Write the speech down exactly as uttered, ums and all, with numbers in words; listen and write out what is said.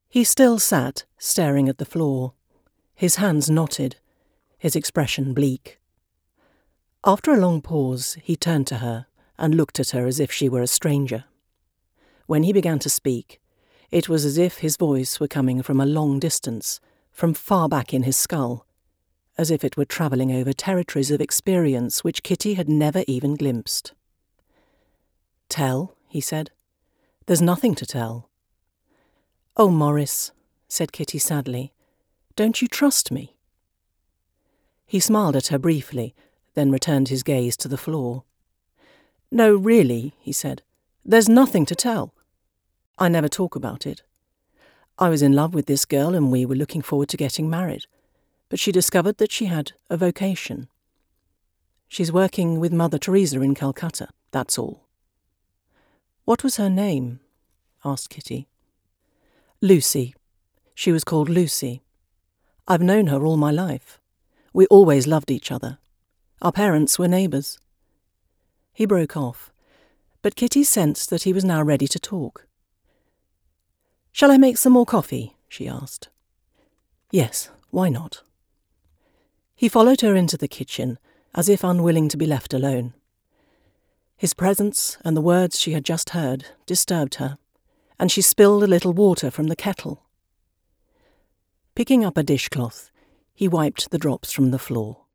He still sat, staring at the floor, his hands knotted, his expression bleak. After a long pause, he turned to her and looked at her as if she were a stranger. When he began to speak, it was as if his voice were coming from a long distance, from far back in his skull, as if it were travelling over territories of experience which Kitty had never even glimpsed. "Tell," he said. "There's nothing to tell." "Oh, Maurice," said Kitty sadly, "don't you trust me?" He smiled at her briefly, then returned his gaze to the floor. "No, really," he said, "there's nothing to tell. I never talk about it. I was in love with this girl and we were looking forward to getting married, but she discovered that she had a vocation. She's working with Mother Teresa in Calcutta, that's all." "What was her name?" asked Kitty. "Lucy. She was called Lucy. I've known her all my life. We always loved each other. Our parents were neighbours." He broke off, but Kitty sensed that he was now ready to talk. "Shall I make some more coffee?" she asked. "Yes, why not?" He followed her into the kitchen, as if unwilling to be left alone. His presence and the words she had just heard disturbed her, and she spilled a little water from the kettle. Picking up a dishcloth, he wiped the drops from the floor.